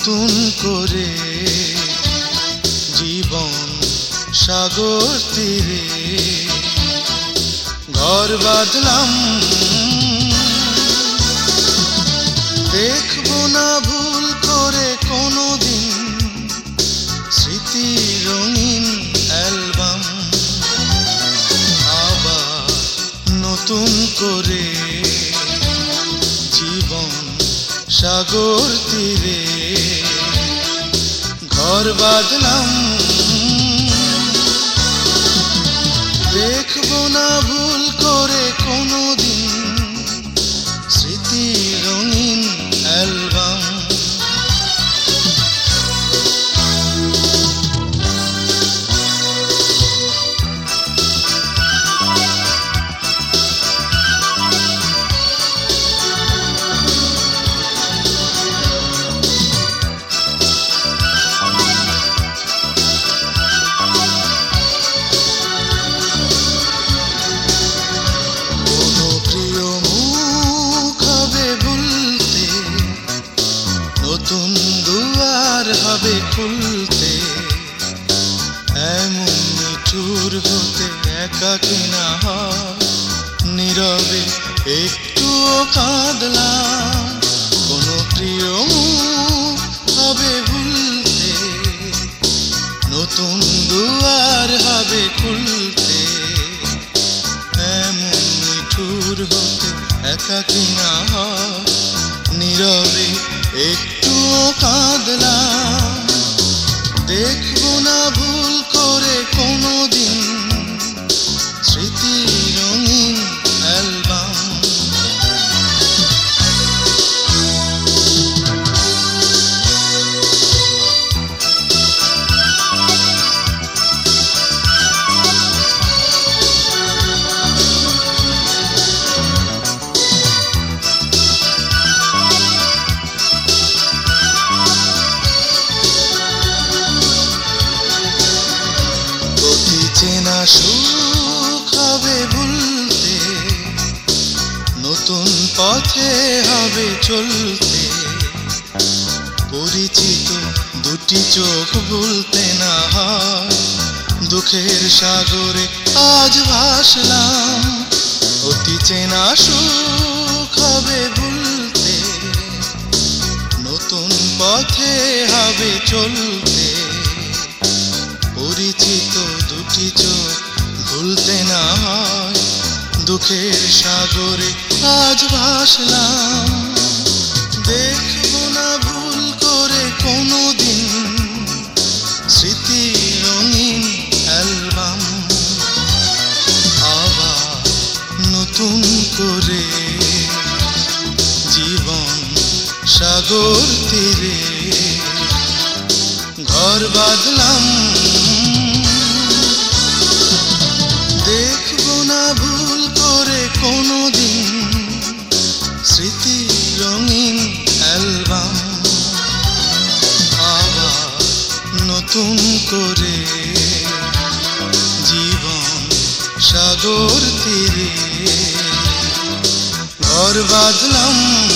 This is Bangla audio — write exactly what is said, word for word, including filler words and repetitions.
নতুন করে জীবন সাগর তীরে ঘর বাঁধলাম। দেখবো না ভুল করে কোনোদিন স্মৃতি রঙিন অ্যালবাম। আবার নতুন করে জীবন সাগর তীরে ঘর বাঁধলাম। দেখবো না ভুল করে কোনোদিন স্মৃতি রঙিন অ্যালবাম। নতুন দুয়ার হবে খুলতে, এমন নিঠুর হতে একাকী না হয়। নীরবে একটুও কাঁদলাম, কোনো প্রিয় মুখ হবে ভুলতে। নতুন দুয়ার হবে খুলতে, এমন নিঠুর হতে একাকী না হয়। নীরবে একটুও কাঁদলাম, দেখবো না ভুল করে কোনোদিন স্মৃতি রঙিন অ্যালবাম। চেনা সুখ হবে ভুলতে, নতুন পথে হবে চলতে। পরিচিত দুটি চোখ ভুলতে না হয়, দুঃখের সাগরে আজ ভাসলাম। অতি চেনা সুখ হবে ভুলতে, নতুন পথে হবে চলতে। পরিচিত দুটি চোখ ভুলতে না হয়, দুঃখের সাগরে আজ ভাসলাম। দেখবো না ভুল করে কোনোদিন স্মৃতি রঙিন অ্যালবাম। আবার নতুন করে জীবন সাগর তীরে ঘর বাঁধলাম। দেখবো না ভুল করে কোনোদিন স্মৃতি রঙিন অ্যালবাম। আবার নতুন করে জীবন সাগর তীরে ঘর বাঁধলাম।